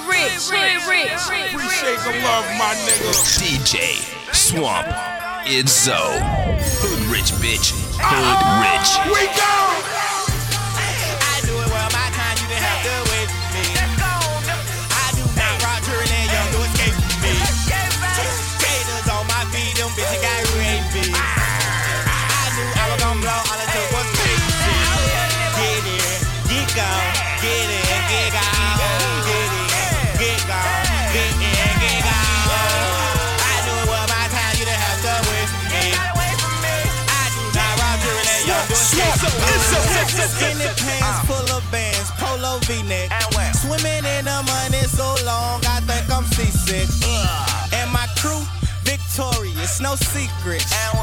Appreciate the love, my nigga. DJ Swamp Izzo. Hood rich, bitch. Hood rich. We go! I do it well, my kind, you didn't have to wait for me. I do not rock Trillian Young to escape from me. Gators on my feet, them bitches got raped. I knew I was gonna blow, all it took was crazy. Get in, get gone, get in, get gone. Get in, get gone, get in, get gone. I knew it was my time, you didn't have to wait for me. I do not rock Trillian Young to escape from me. Skinny pants full of bands, polo V-neck. Swimming in the money so long, I think I'm seasick. And my crew, victorious, no secret.